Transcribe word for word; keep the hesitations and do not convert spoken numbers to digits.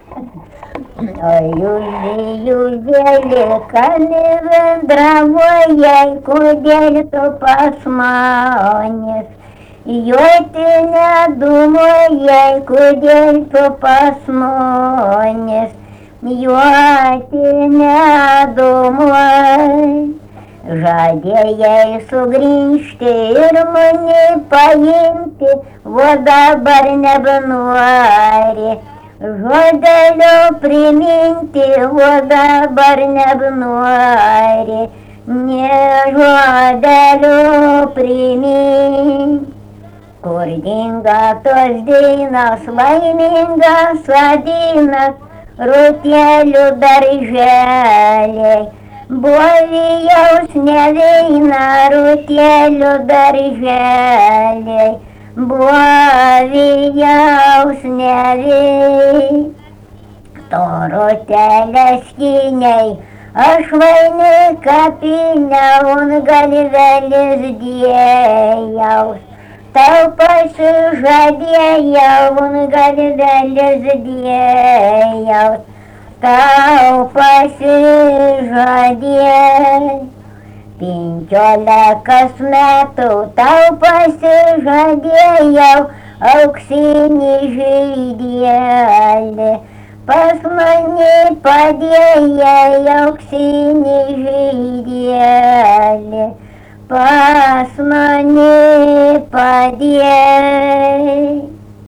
Ой, юзі, юзелі, кани вендравоєй, кудель то пасманес. Йой ти не думаєй, кудель то пасманес. Йой ти не думай. Жадеей сугринштирмани поимки, вода барнебнуари. Жоделю приміньте, вода барнебнуари. Не жоделю примінь. Курдинга тоздина, слайминга садина, рутелю даржелей. Бовія снявейна, рутелю даржелей. Бовія снявей. То рутеля стіней, аж войны капиня, он галивели здеял. Толпасы жадея, он галивели здеял. Толпасы жадея. Пинчоля космету, толпасы жадея, ауксини жидели. Посмани подея, ауксини жидели. Посмани подея.